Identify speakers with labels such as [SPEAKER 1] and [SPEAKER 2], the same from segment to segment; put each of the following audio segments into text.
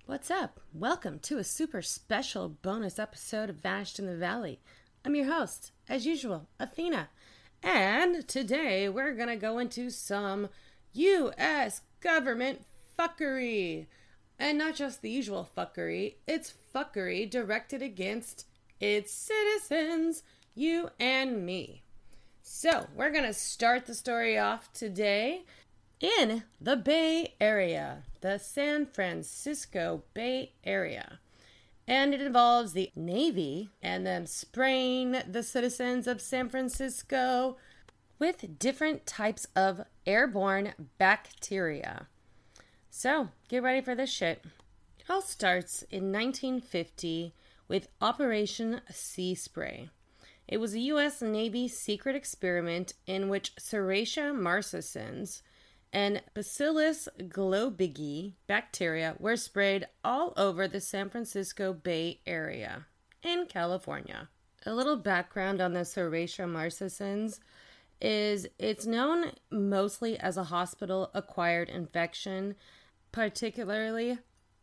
[SPEAKER 1] What's up? Welcome to a super special bonus episode of Vanished in the Valley. I'm your host, as usual, Athena. And today we're going to go into some U.S. government fuckery. And not just the usual fuckery, it's fuckery directed against its citizens, you and me. So we're going to start the story off today in the Bay Area, the San Francisco Bay Area. And it involves the Navy and them spraying the citizens of San Francisco with different types of airborne bacteria. So, get ready for this shit. It all starts in 1950 with Operation Sea Spray. It was a U.S. Navy secret experiment in which Serratia marcescens and Bacillus globigii bacteria were sprayed all over the San Francisco Bay Area in California. A little background on the Serratia marcescens is it's known mostly as a hospital-acquired infection, particularly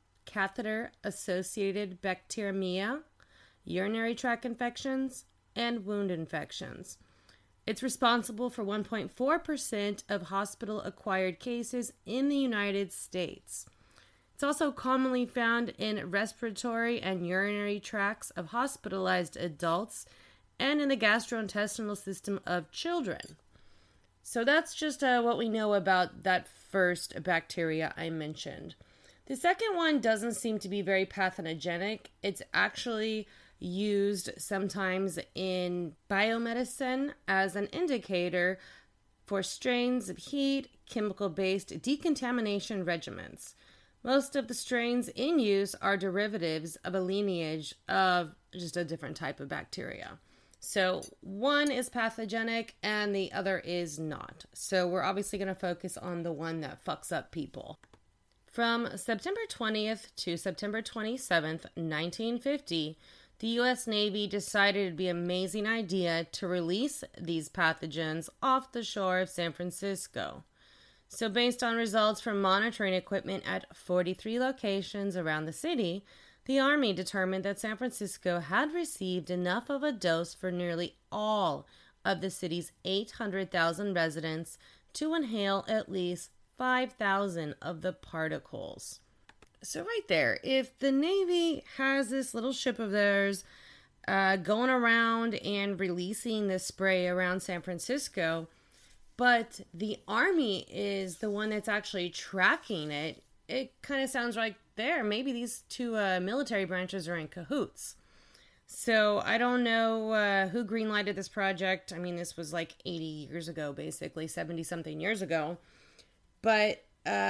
[SPEAKER 1] catheter-associated bacteremia, urinary tract infections, and wound infections. It's responsible for 1.4% of hospital-acquired cases in the United States. It's also commonly found in respiratory and urinary tracts of hospitalized adults and in the gastrointestinal system of children. So that's just what we know about that first bacteria I mentioned. The second one doesn't seem to be very pathogenic. It's actually used sometimes in biomedicine as an indicator for strains of heat, chemical-based decontamination regimens. Most of the strains in use are derivatives of a lineage of just a different type of bacteria. So one is pathogenic and the other is not. So we're obviously going to focus on the one that fucks up people. From September 20th to September 27th, 1950, the U.S. Navy decided it'd be an amazing idea to release these pathogens off the shore of San Francisco. So based on results from monitoring equipment at 43 locations around the city, the Army determined that San Francisco had received enough of a dose for nearly all of the city's 800,000 residents to inhale at least 5,000 of the particles. So right there, if the Navy has this little ship of theirs going around and releasing this spray around San Francisco, but the Army is the one that's actually tracking it, it kind of sounds like maybe these two military branches are in cahoots. So I don't know who greenlighted this project. I mean, this was like 80 years ago, basically, 70-something years ago. But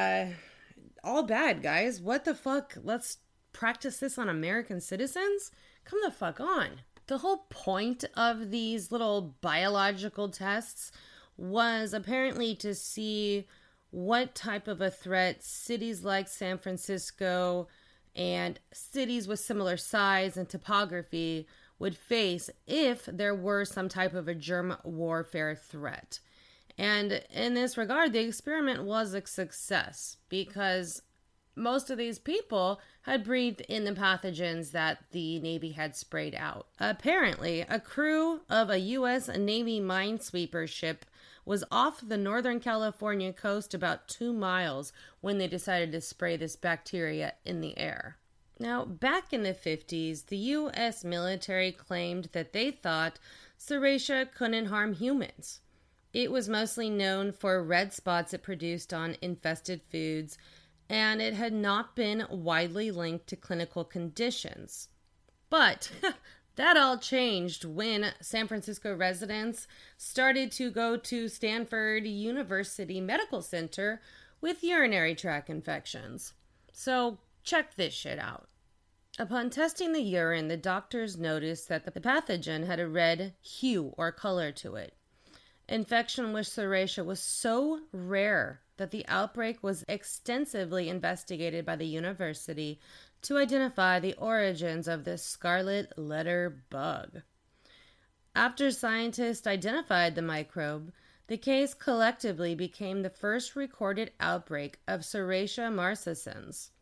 [SPEAKER 1] all bad, guys. What the fuck? Let's practice this on American citizens? Come the fuck on. The whole point of these little biological tests was apparently to see what type of a threat cities like San Francisco and cities with similar size and topography would face if there were some type of a germ warfare threat. And in this regard, the experiment was a success because most of these people had breathed in the pathogens that the Navy had sprayed out. Apparently, a crew of a U.S. Navy minesweeper ship was off the Northern California coast about 2 miles when they decided to spray this bacteria in the air. Now, back in the 50s, the U.S. military claimed that they thought Serratia couldn't harm humans. It was mostly known for red spots it produced on infested foods, and it had not been widely linked to clinical conditions. But that all changed when San Francisco residents started to go to Stanford University Medical Center with urinary tract infections. So check this shit out. Upon testing the urine, the doctors noticed that the pathogen had a red hue or color to it. Infection with Serratia was so rare that the outbreak was extensively investigated by the university to identify the origins of this scarlet letter bug. After scientists identified the microbe, the case collectively became the first recorded outbreak of Serratia marcescens.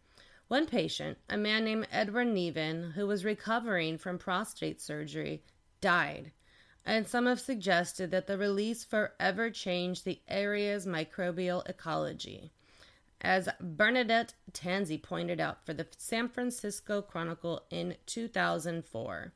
[SPEAKER 1] One patient, a man named Edward Nevin, who was recovering from prostate surgery, died, and some have suggested that the release forever changed the area's microbial ecology, as Bernadette Tansey pointed out for the San Francisco Chronicle in 2004.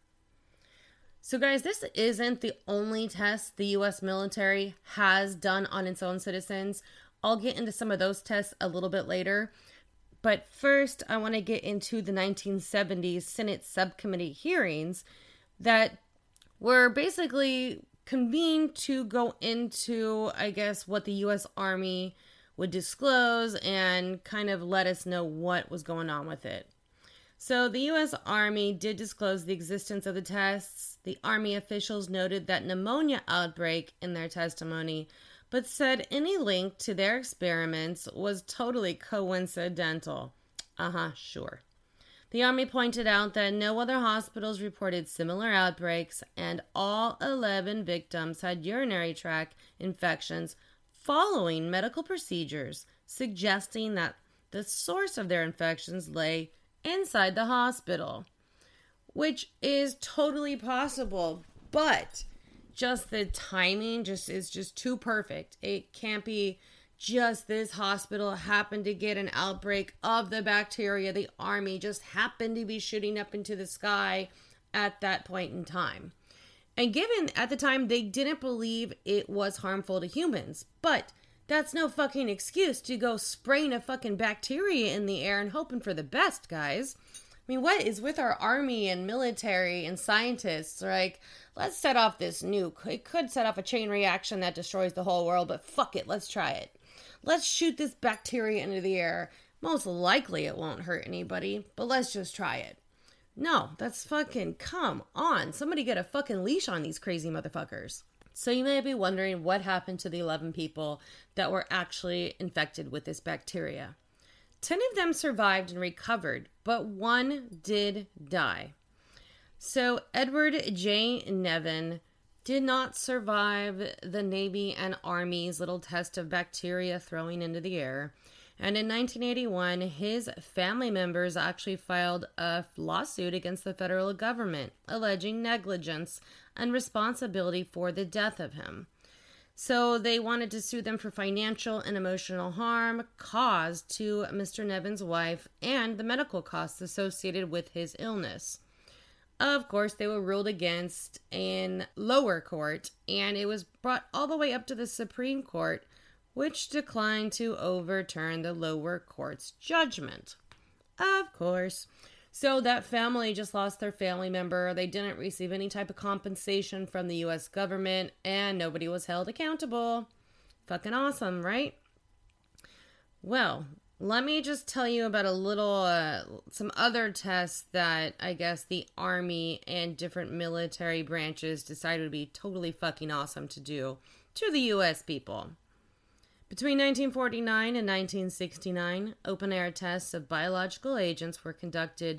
[SPEAKER 1] So guys, this isn't the only test the U.S. military has done on its own citizens. I'll get into some of those tests a little bit later. But first, I want to get into the 1970s Senate subcommittee hearings that were basically convened to go into, I guess, what the U.S. Army would disclose and kind of let us know what was going on with it. So the U.S. Army did disclose the existence of the tests. The Army officials noted that pneumonia outbreak in their testimony, but said any link to their experiments was totally coincidental. Sure. The Army pointed out that no other hospitals reported similar outbreaks, and all 11 victims had urinary tract infections following medical procedures, suggesting that the source of their infections lay inside the hospital, which is totally possible, but just the timing is just too perfect. It can't be just this hospital happened to get an outbreak of the bacteria. The Army just happened to be shooting up into the sky at that point in time. And given at the time they didn't believe it was harmful to humans, but that's no fucking excuse to go spraying a fucking bacteria in the air and hoping for the best, guys. I mean, what is with our army and military and scientists? Like, let's set off this nuke. It could set off a chain reaction that destroys the whole world, but fuck it, let's try it. Let's shoot this bacteria into the air. Most likely it won't hurt anybody, but let's just try it. No, that's fucking, come on. Somebody get a fucking leash on these crazy motherfuckers. So you may be wondering what happened to the 11 people that were actually infected with this bacteria. 10 of them survived and recovered, but one did die. So Edward J. Nevin did not survive the Navy and Army's little test of bacteria throwing into the air. And in 1981, his family members actually filed a lawsuit against the federal government, alleging negligence and responsibility for the death of him. So they wanted to sue them for financial and emotional harm caused to Mr. Nevin's wife and the medical costs associated with his illness. Of course, they were ruled against in lower court, and it was brought all the way up to the Supreme Court, which declined to overturn the lower court's judgment. Of course. So that family just lost their family member. They didn't receive any type of compensation from the U.S. government, and nobody was held accountable. Fucking awesome, right? Well, let me just tell you about a little, some other tests that I guess the Army and different military branches decided would be totally fucking awesome to do to the U.S. people. Between 1949 and 1969, open-air tests of biological agents were conducted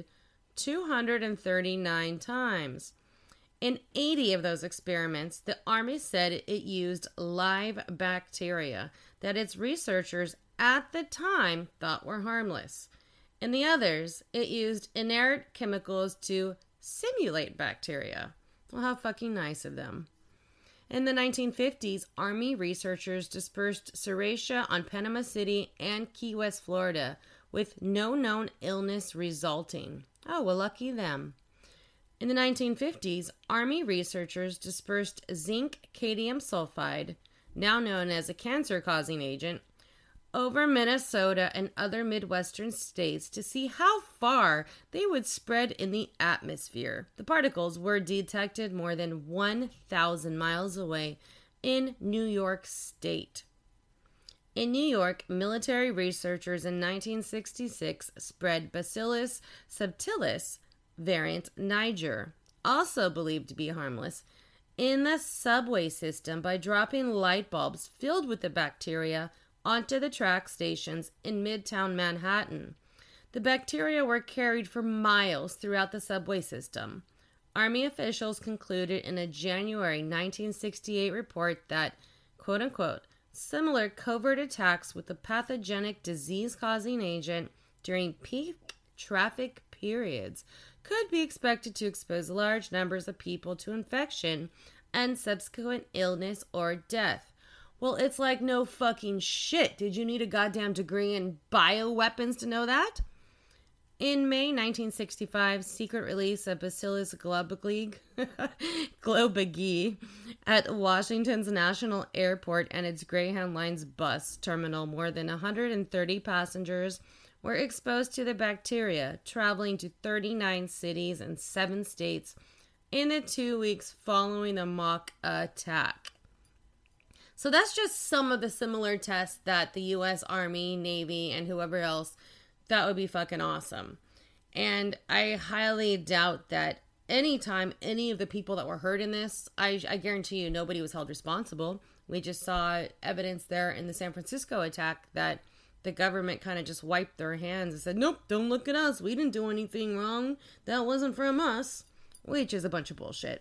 [SPEAKER 1] 239 times. In 80 of those experiments, the Army said it used live bacteria that its researchers at the time thought were harmless. In the others, it used inert chemicals to simulate bacteria. Well, how fucking nice of them. In the 1950s, Army researchers dispersed Serratia on Panama City and Key West, Florida, with no known illness resulting. Oh, well, lucky them. In the 1950s, Army researchers dispersed zinc cadmium sulfide, now known as a cancer-causing agent, over Minnesota and other Midwestern states to see how far they would spread in the atmosphere. The particles were detected more than 1,000 miles away in New York State. In New York, military researchers in 1966 spread Bacillus subtilis variant Niger, also believed to be harmless, in the subway system by dropping light bulbs filled with the bacteria onto the track stations in Midtown Manhattan. The bacteria were carried for miles throughout the subway system. Army officials concluded in a January 1968 report that, quote-unquote, similar covert attacks with the pathogenic disease-causing agent during peak traffic periods could be expected to expose large numbers of people to infection and subsequent illness or death. Well, it's like no fucking shit. Did you need a goddamn degree in bioweapons to know that? In May 1965, secret release of Bacillus globigii at Washington's National Airport and its Greyhound Lines bus terminal, more than 130 passengers were exposed to the bacteria, traveling to 39 cities and 7 states in the 2 weeks following the mock attack. So that's just some of the similar tests that the U.S. Army, Navy, and whoever else, that would be fucking awesome. And I highly doubt that anytime any of the people that were hurt in this, I guarantee you nobody was held responsible. We just saw evidence there in the San Francisco attack that the government kind of just wiped their hands and said, nope, don't look at us. We didn't do anything wrong. That wasn't from us, which is a bunch of bullshit.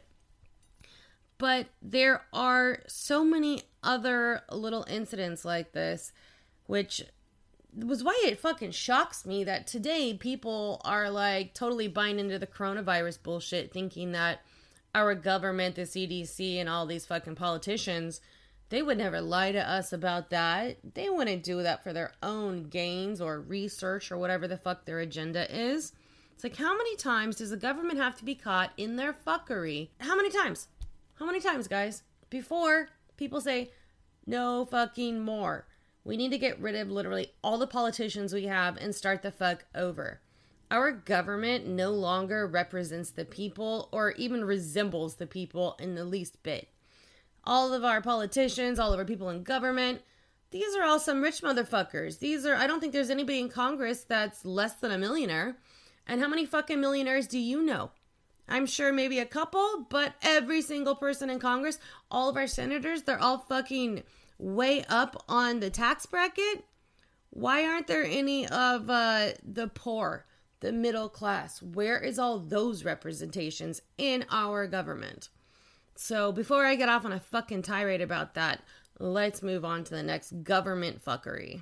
[SPEAKER 1] But there are so many other little incidents like this, which was why it fucking shocks me that today people are like totally buying into the coronavirus bullshit, thinking that our government, the CDC, and all these fucking politicians, they would never lie to us about that. They wouldn't do that for their own gains or research or whatever the fuck their agenda is. It's like, how many times does the government have to be caught in their fuckery? How many times? How many times, guys? Before people say, no fucking more. We need to get rid of literally all the politicians we have and start the fuck over. Our government no longer represents the people or even resembles the people in the least bit. All of our politicians, all of our people in government, these are all some rich motherfuckers. I don't think there's anybody in Congress that's less than a millionaire. And how many fucking millionaires do you know? I'm sure maybe a couple, but every single person in Congress, all of our senators, they're all fucking way up on the tax bracket. Why aren't there any of the poor, the middle class? Where is all those representations in our government? So before I get off on a fucking tirade about that, let's move on to the next government fuckery.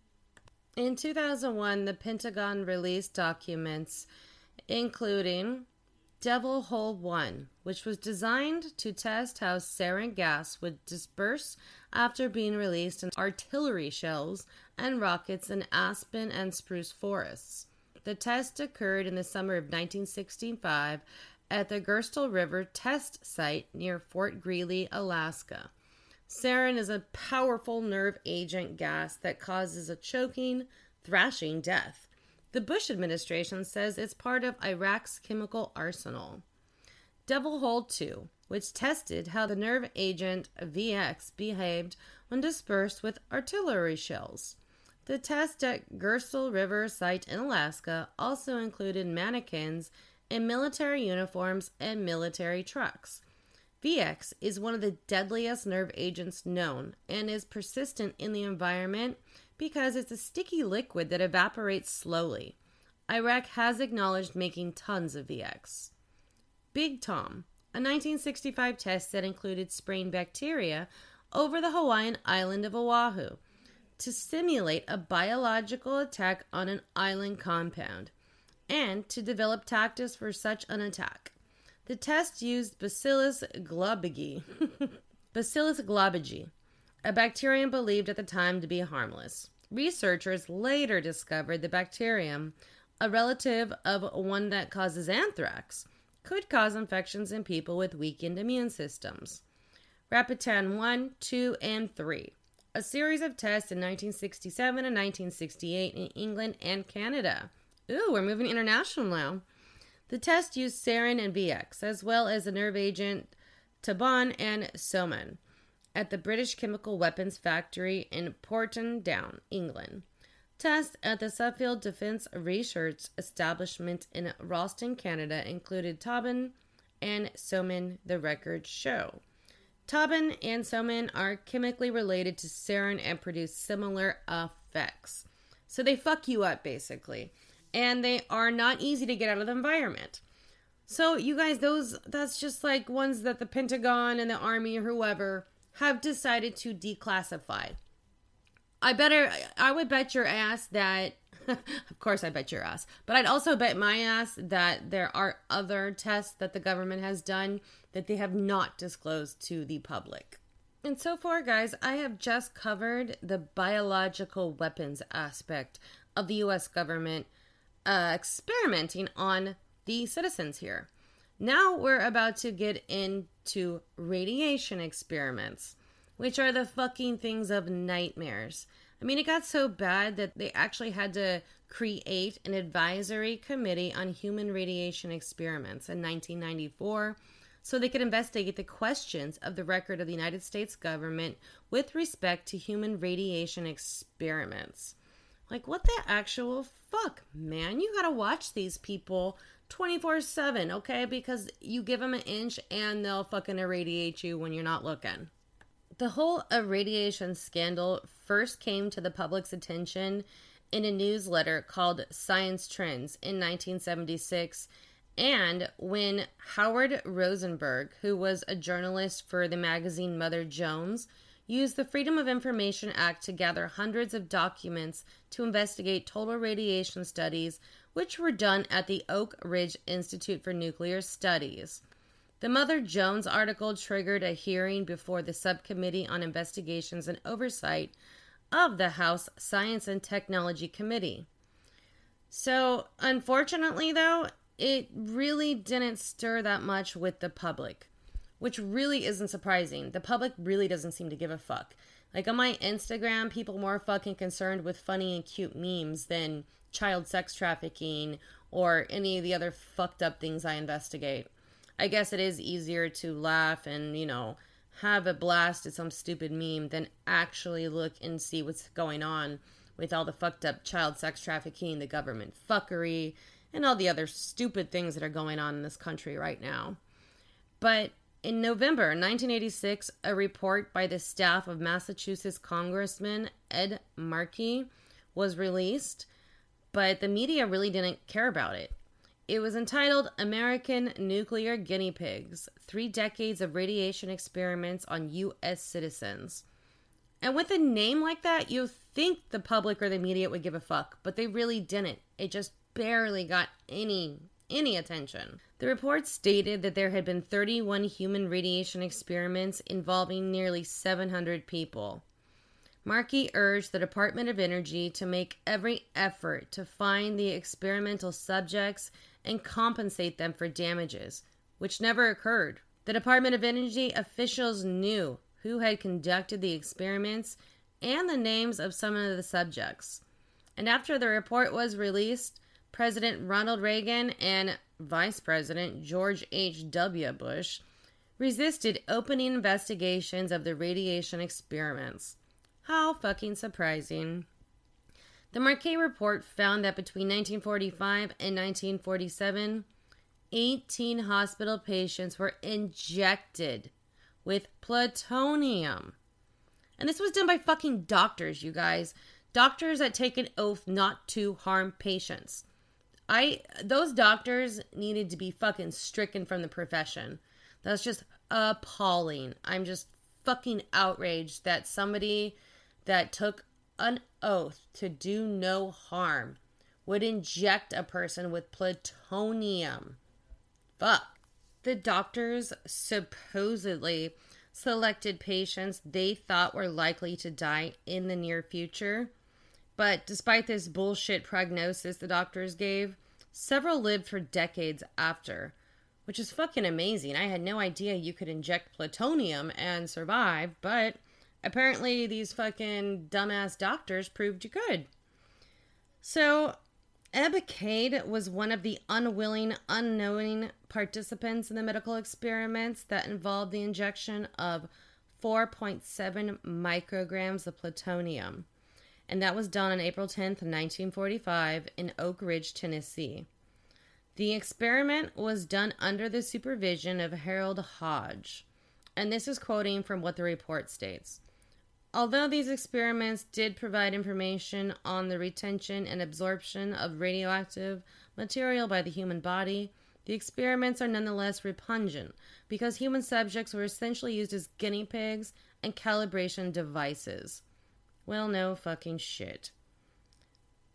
[SPEAKER 1] In 2001, the Pentagon released documents including Devil Hole 1, which was designed to test how sarin gas would disperse after being released in artillery shells and rockets in aspen and spruce forests. The test occurred in the summer of 1965 at the Gerstle River test site near Fort Greely, Alaska. Sarin is a powerful nerve agent gas that causes a choking, thrashing death. The Bush administration says it's part of Iraq's chemical arsenal. Devil Hole 2, which tested how the nerve agent VX behaved when dispersed with artillery shells. The test at Gerstle River site in Alaska also included mannequins in military uniforms and military trucks. VX is one of the deadliest nerve agents known and is persistent in the environment because it's a sticky liquid that evaporates slowly. Iraq has acknowledged making tons of VX. Big Tom, a 1965 test that included spraying bacteria over the Hawaiian island of Oahu to simulate a biological attack on an island compound and to develop tactics for such an attack. The test used Bacillus globigii, a bacterium believed at the time to be harmless. Researchers later discovered the bacterium, a relative of one that causes anthrax, could cause infections in people with weakened immune systems. Rapitan 1, 2, and 3, a series of tests in 1967 and 1968 in England and Canada. Ooh, we're moving international now. The test used sarin and VX, as well as the nerve agent Taban and Soman, at the British Chemical Weapons Factory in Porton Down, England. Tests at the Suffield Defence Research Establishment in Ralston, Canada included Taban and Soman, the records show. Taban and Soman are chemically related to sarin and produce similar effects. So they fuck you up, basically. And they are not easy to get out of the environment. So you guys, that's just like ones that the Pentagon and the Army or whoever have decided to declassify. I would bet your ass that Of course, I bet your ass. But I'd also bet my ass that there are other tests that the government has done that they have not disclosed to the public. And so far, guys, I have just covered the biological weapons aspect of the U.S. government experimenting on the citizens here. Now we're about to get into radiation experiments, which are the fucking things of nightmares. I mean, it got so bad that they actually had to create an advisory committee on human radiation experiments in 1994 so they could investigate the questions of the record of the United States government with respect to human radiation experiments. Like, what the actual fuck, man? You gotta watch these people 24/7, okay? Because you give them an inch and they'll fucking irradiate you when you're not looking. The whole irradiation scandal first came to the public's attention in a newsletter called Science Trends in 1976, and when Howard Rosenberg, who was a journalist for the magazine Mother Jones, used the Freedom of Information Act to gather hundreds of documents to investigate total radiation studies, which were done at the Oak Ridge Institute for Nuclear Studies. The Mother Jones article triggered a hearing before the Subcommittee on Investigations and Oversight of the House Science and Technology Committee. So, unfortunately, though, it really didn't stir that much with the public, which really isn't surprising. The public really doesn't seem to give a fuck. Like, on my Instagram, people are more fucking concerned with funny and cute memes than child sex trafficking or any of the other fucked up things I investigate. I guess it is easier to laugh and, have a blast at some stupid meme than actually look and see what's going on with all the fucked up child sex trafficking, the government fuckery, and all the other stupid things that are going on in this country right now. But in November 1986, a report by the staff of Massachusetts Congressman Ed Markey was released, but the media really didn't care about it. It was entitled American Nuclear Guinea Pigs, 3 Decades of Radiation Experiments on U.S. Citizens. And with a name like that, you think the public or the media would give a fuck, but they really didn't. It just barely got any attention. The report stated that there had been 31 human radiation experiments involving nearly 700 people. Markey urged the Department of Energy to make every effort to find the experimental subjects and compensate them for damages, which never occurred. The Department of Energy officials knew who had conducted the experiments and the names of some of the subjects. And after the report was released, President Ronald Reagan and Vice President George H.W. Bush resisted opening investigations of the radiation experiments. How fucking surprising. The Markey report found that between 1945 and 1947, 18 hospital patients were injected with plutonium. And this was done by fucking doctors, you guys. Doctors that take an oath not to harm patients. Those doctors needed to be fucking stricken from the profession. That's just appalling. I'm just fucking outraged that somebody that took an oath to do no harm would inject a person with plutonium. Fuck. The doctors supposedly selected patients they thought were likely to die in the near future. But despite this bullshit prognosis the doctors gave, several lived for decades after, which is fucking amazing. I had no idea you could inject plutonium and survive, but apparently these fucking dumbass doctors proved you could. So, Eb Cade was one of the unwilling, unknowing participants in the medical experiments that involved the injection of 4.7 micrograms of plutonium. And that was done on April 10th, 1945 in Oak Ridge, Tennessee. The experiment was done under the supervision of Harold Hodge. And this is quoting from what the report states. Although these experiments did provide information on the retention and absorption of radioactive material by the human body, the experiments are nonetheless repugnant because human subjects were essentially used as guinea pigs and calibration devices. Well, no fucking shit.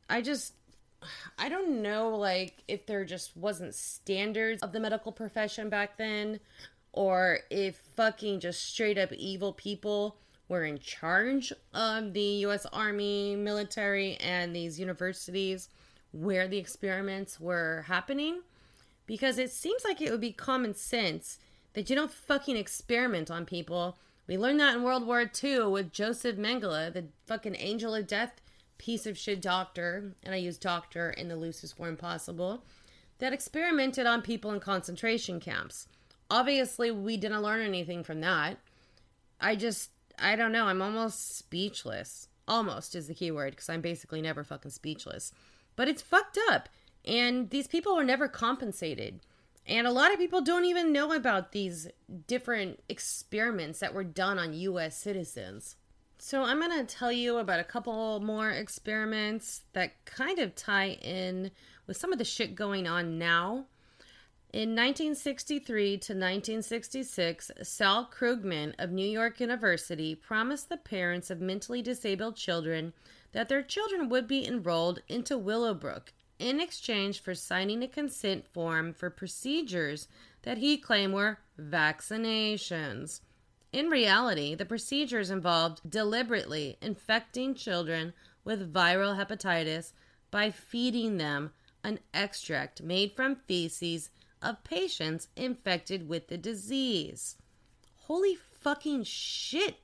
[SPEAKER 1] I don't know, like, if there just wasn't standards of the medical profession back then, or if fucking just straight up evil people were in charge of the U.S. Army, military, and these universities where the experiments were happening. Because it seems like it would be common sense that you don't fucking experiment on people. We learned that in World War II with Joseph Mengele, the fucking angel of death piece of shit doctor, and I use doctor in the loosest form possible, that experimented on people in concentration camps. Obviously, we didn't learn anything from that. I don't know. I'm almost speechless. Almost is the key word, because I'm basically never fucking speechless. But it's fucked up. And these people were never compensated. And a lot of people don't even know about these different experiments that were done on U.S. citizens. So I'm going to tell you about a couple more experiments that kind of tie in with some of the shit going on now. In 1963 to 1966, Sal Krugman of New York University promised the parents of mentally disabled children that their children would be enrolled into Willowbrook in exchange for signing a consent form for procedures that he claimed were vaccinations. In reality, the procedures involved deliberately infecting children with viral hepatitis by feeding them an extract made from feces of patients infected with the disease. Holy fucking shit.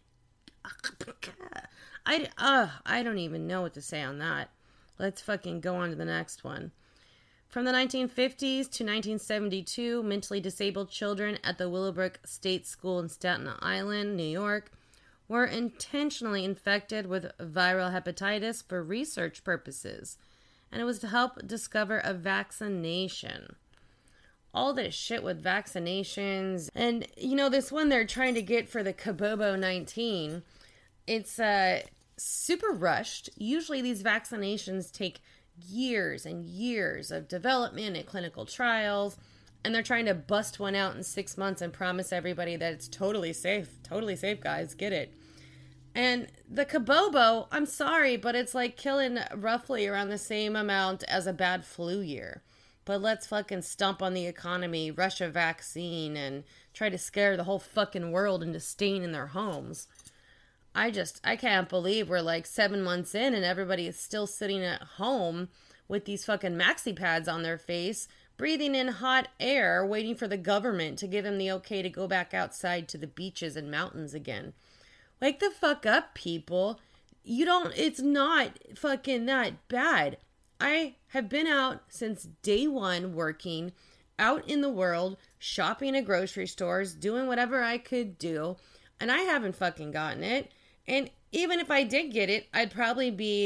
[SPEAKER 1] I don't even know what to say on that. Let's fucking go on to the next one. From the 1950s to 1972, mentally disabled children at the Willowbrook State School in Staten Island, New York, were intentionally infected with viral hepatitis for research purposes, and it was to help discover a vaccination. All this shit with vaccinations, and this one they're trying to get for the Kabobo 19, it's super rushed. Usually these vaccinations take years and years of development and clinical trials, and they're trying to bust one out in 6 months and promise everybody that it's totally safe, guys, get it. And the Kabobo, I'm sorry, but it's like killing roughly around the same amount as a bad flu year. But let's fucking stomp on the economy, rush a vaccine, and try to scare the whole fucking world into staying in their homes. I can't believe we're like 7 months in and everybody is still sitting at home with these fucking maxi pads on their face, breathing in hot air, waiting for the government to give them the okay to go back outside to the beaches and mountains again. Wake the fuck up, people. It's not fucking that bad. I have been out since day one working out in the world, shopping at grocery stores, doing whatever I could do, and I haven't fucking gotten it. And even if I did get it, I'd probably be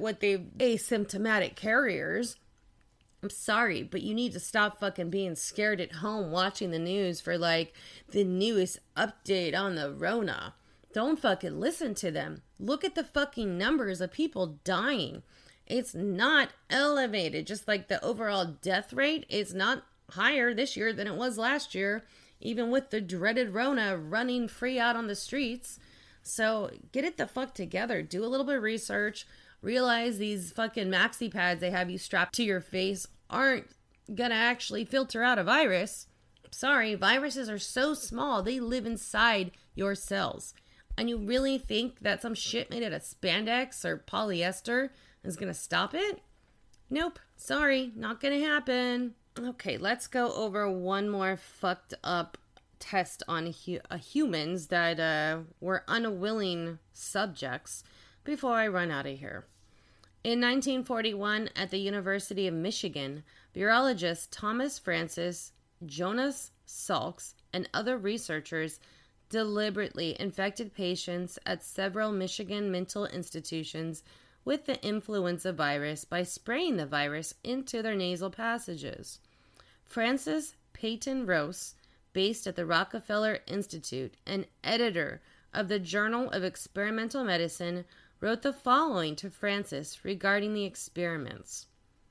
[SPEAKER 1] asymptomatic carriers. I'm sorry, but you need to stop fucking being scared at home watching the news for like the newest update on the Rona. Don't fucking listen to them. Look at the fucking numbers of people dying. It's not elevated. Just like the overall death rate is not higher this year than it was last year, even with the dreaded Rona running free out on the streets. So get it the fuck together. Do a little bit of research. Realize these fucking maxi pads they have you strapped to your face aren't gonna actually filter out a virus. Sorry, viruses are so small. They live inside your cells. And you really think that some shit made out of spandex or polyester is gonna stop it? Nope. Sorry, not gonna happen. Okay, let's go over one more fucked up test on humans that were unwilling subjects before I run out of here. In 1941, at the University of Michigan, virologist Thomas Francis, Jonas Salks, and other researchers deliberately infected patients at several Michigan mental institutions with the influenza virus by spraying the virus into their nasal passages. Francis Peyton Rose, based at the Rockefeller Institute, and editor of the Journal of Experimental Medicine, wrote the following to Francis regarding the experiments.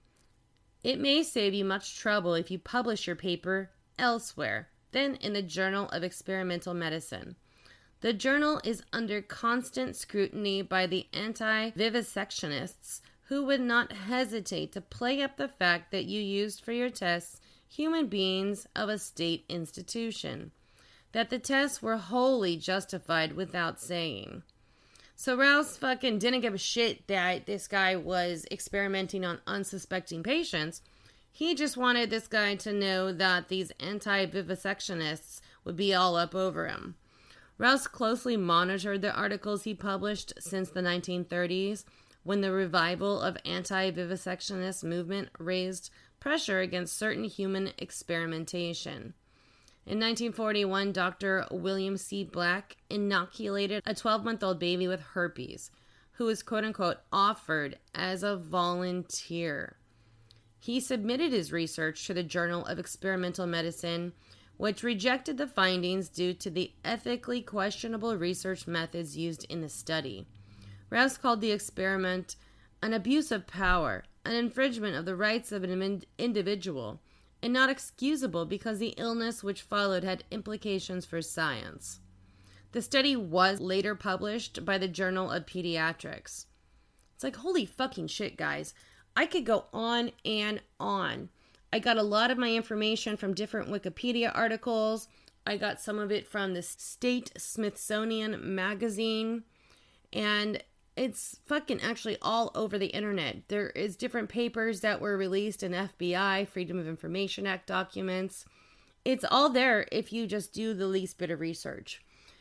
[SPEAKER 1] It may save you much trouble if you publish your paper elsewhere than in the Journal of Experimental Medicine. The journal is under constant scrutiny by the anti-vivisectionists who would not hesitate to play up the fact that you used for your tests human beings of a state institution, that the tests were wholly justified without saying. So Rouse fucking didn't give a shit that this guy was experimenting on unsuspecting patients. He just wanted this guy to know that these anti-vivisectionists would be all up over him. Rouse closely monitored the articles he published since the 1930s, when the revival of anti-vivisectionist movement raised pressure against certain human experimentation. In 1941, Dr. William C. Black inoculated a 12-month-old baby with herpes, who was quote-unquote offered as a volunteer. He submitted his research to the Journal of Experimental Medicine, which rejected the findings due to the ethically questionable research methods used in the study. Rouse called the experiment an abuse of power, an infringement of the rights of an individual, and not excusable because the illness which followed had implications for science. The study was later published by the Journal of Pediatrics. It's like, holy fucking shit, guys. I could go on and on. I got a lot of my information from different Wikipedia articles. I got some of it from the State Smithsonian Magazine. And it's fucking actually all over the internet. There is different papers that were released in FBI, Freedom of Information Act documents. It's all there if you just do the least bit of research.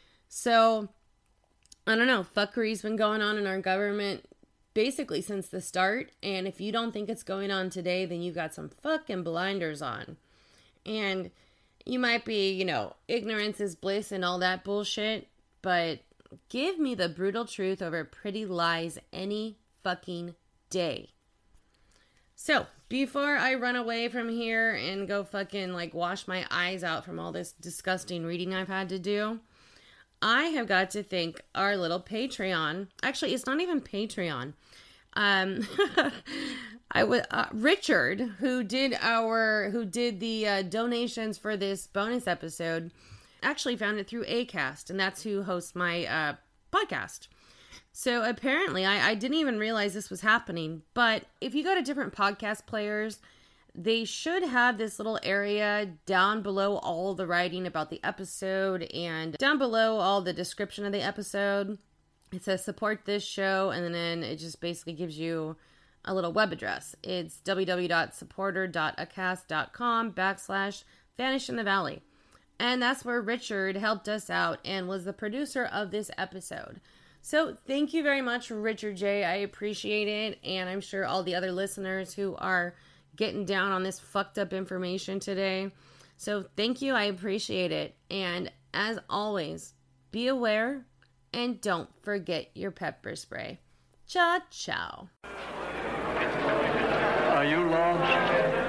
[SPEAKER 1] So, I don't know, fuckery's been going on in our government basically since the start. And if you don't think it's going on today, then you got some fucking blinders on. And you might be, ignorance is bliss and all that bullshit, but give me the brutal truth over pretty lies any fucking day. So, before I run away from here and go fucking wash my eyes out from all this disgusting reading I've had to do, I have got to thank our little Patreon. Actually, it's not even Patreon. Richard, who did the donations for this bonus episode, actually found it through Acast, and that's who hosts my podcast. So apparently, I didn't even realize this was happening, but if you go to different podcast players, they should have this little area down below all the writing about the episode and down below all the description of the episode. It says support this show, and then it just basically gives you a little web address. It's www.supporter.acast.com/Vanish in the Valley. And that's where Richard helped us out and was the producer of this episode. So thank you very much, Richard J. I appreciate it. And I'm sure all the other listeners who are getting down on this fucked up information today. So thank you. I appreciate it. And as always, be aware and don't forget your pepper spray. Ciao, ciao.
[SPEAKER 2] Are you lost?